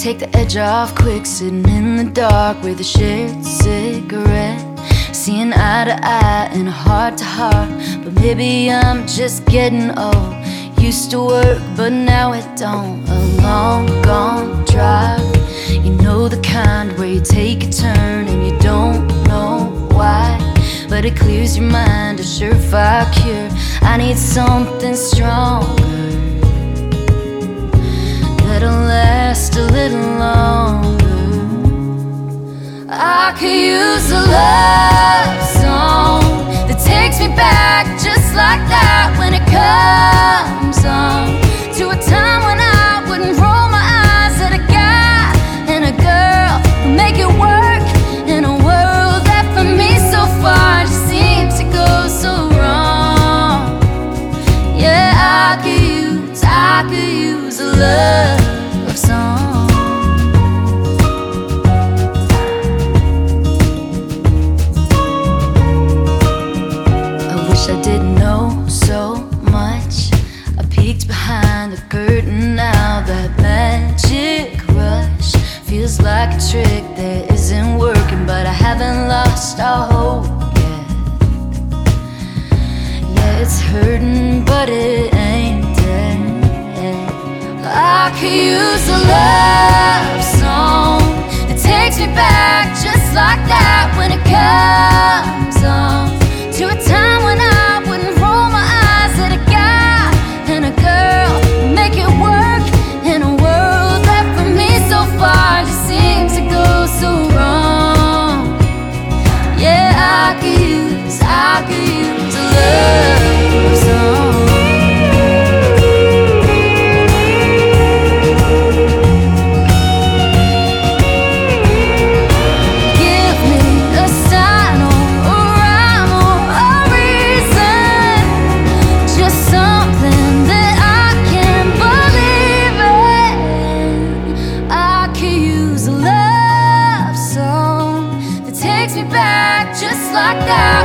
take the edge off quick, sitting in the dark with a shared cigarette, seeing eye to eye and heart to heart. But maybe I'm just getting old. Used to work, but now it don't. A long gone drive, you know the kind where you take a turn and you don't know why, but it clears your mind, a surefire cure. I need something stronger that'll last a little longer. I could use a love song that takes me back just like that, when it comes on to a time when I wouldn't roll my eyes at a guy and a girl who make it work in a world that for me so far just seems to go so wrong. Yeah, I could use a love song. I wish I didn't know so much. I peeked behind the curtain now. That magic rush feels like a trick that isn't working, but I haven't lost all hope yet. Yeah, it's hurting, but it ain't dead. I could use a love song that takes me back just like that, when it comes on to a time when I wouldn't roll my eyes at a guy and a girl who make it work in a world that for me so far just seems to go so wrong. Yeah, I could use a love song. Just like that,